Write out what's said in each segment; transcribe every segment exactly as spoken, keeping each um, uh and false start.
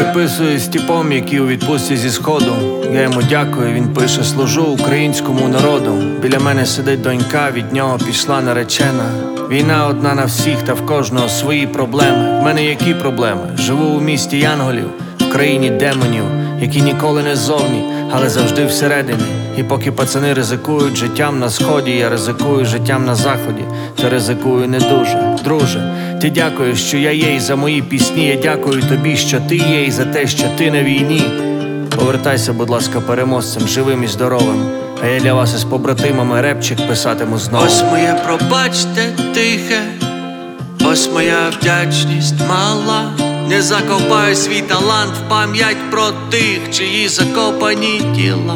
переписую з тіпом, який у відпустці зі сходу. Я йому дякую, він пише: служу українському народу. Біля мене сидить донька, від нього пішла наречена. Війна одна на всіх, та в кожного свої проблеми. В мене які проблеми? Живу у місті янголів, в країні демонів, які ніколи не ззовні, але завжди всередині. І поки пацани ризикують життям на сході, я ризикую життям на заході. Та ризикую не дуже. Друже, ти дякуєш, що я є, і за мої пісні. Я дякую тобі, що ти є, і за те, що ти на війні. Повертайся, будь ласка, переможцем, живим і здоровим. А я для вас із побратимами репчик писатиму знову. Ось моє пробачте тихе, ось моя вдячність мала. Не закопаю свій талант в пам'ять про тих, чиї закопані тіла.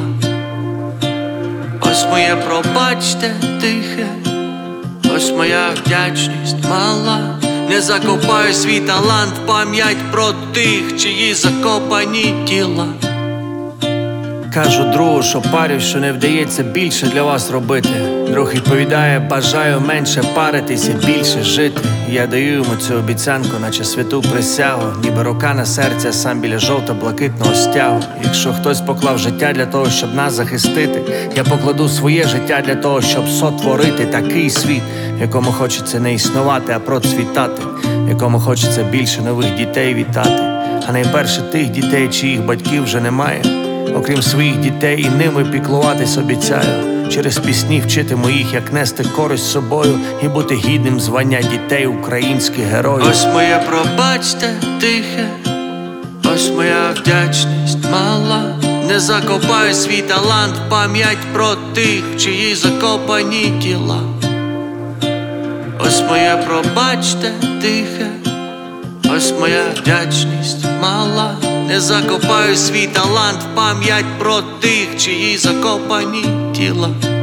Ось моє пробачте тихе, ось моя вдячність мала. Не закопаю свій талант в пам'ять про тих, чиї закопані тіла. Кажу другу, що парю, що не вдається більше для вас робити. Друг відповідає: бажаю менше паритися, більше жити. Я даю йому цю обіцянку, наче святу присягу. Ніби рука на серці, сам біля жовто-блакитного стягу. Якщо хтось поклав життя для того, щоб нас захистити, я покладу своє життя для того, щоб сотворити такий світ, в якому хочеться не існувати, а процвітати, в якому хочеться більше нових дітей вітати. А найперше тих дітей, чиїх батьків вже немає. Окрім своїх дітей, і ними піклуватись обіцяю. Через пісні вчитиму їх, як нести користь з собою і бути гідним звання дітей українських героїв. Ось моє пробачте тихе, ось моя вдячність мала. Не закопаю свій талант в пам'ять про тих, чиї закопані тіла. Ось моє пробачте тихе, ось моя вдячність мала. Не закопаю свій талант в пам'ять про тих, чиї закопані тіла.